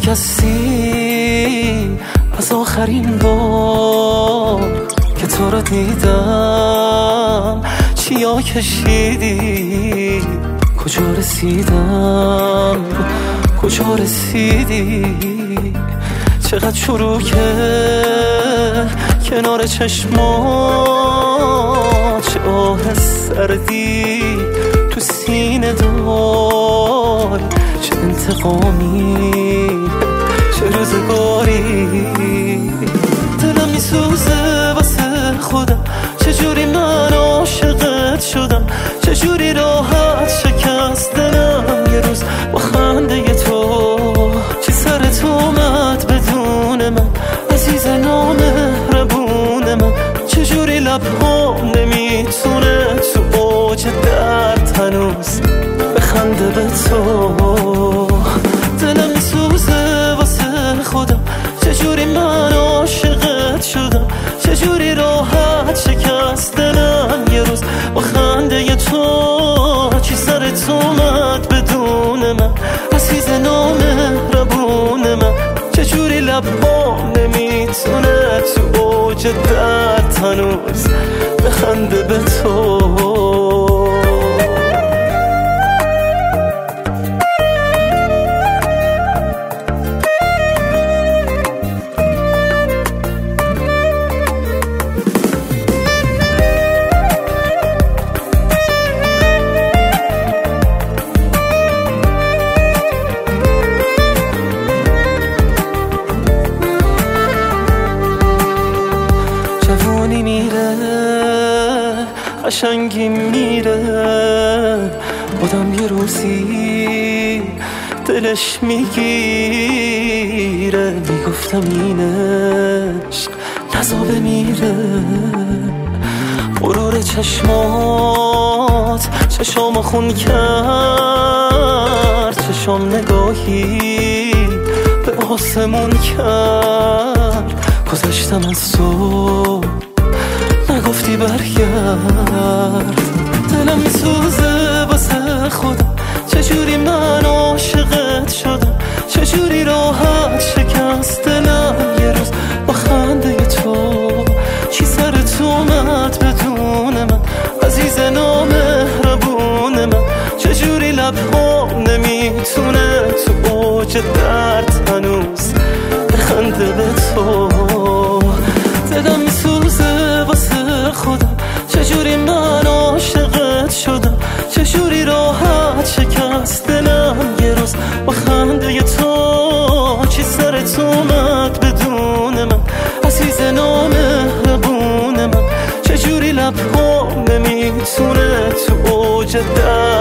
شکستی از آخرین بار که تو رو دیدم. چیا کشیدی کجا رسیدم، کجا رسیدی؟ چقدر شروع کرد کنار چشمات، چه آه سردی تو سینه دار، چه انتقامی چه روزگاری. دلم میسوزه واسه خودم، چجوری من عاشقت شدم، چجوری راحت شکست دلم یه روز با خنده تو. چی سرت اومد بدون من عزیز نامهربون من، چجوری لبهام نمیتونه تو اوج درد هنوز بخنده به تو. دلم میسوزه واسه خودم، چجوری من عاشقت شدم، چجوری راحت شکست دلم یه روز با خنده تو. چی سرت اومد بدون من عزیز نامهربون من، چجوری لبهام نمیتونه تو اوج درد هنوز بخنده به تو. جوونی میره قشنگی میره، آدم یه روزی دلش میگیره. میگفتم این عشق نزا بمیره، غرور چشمات چشام خون کرد، چشام نگاهی به آسمون کرد. گذشتم از تو نگفتی برگرد، دلم میسوزه واسه خودم، چجوری من عاشقت شدم، چجوری راحت شکست دلم یه روز با خنده تو. چی سرت اومد بدون من عزیز نامهربون من، چجوری لبهام نمیتونه تو اوج درد هنوز بخنده به تو. دلم میسوزه واسه خودم، چجوری من عاشقت شدم، چجوری راحت شکست دلم یه روز با خنده تو. چی سرت اومد بدون من عزیز نامهربون من، چجوری لبهام نمیتونه تو اوج درد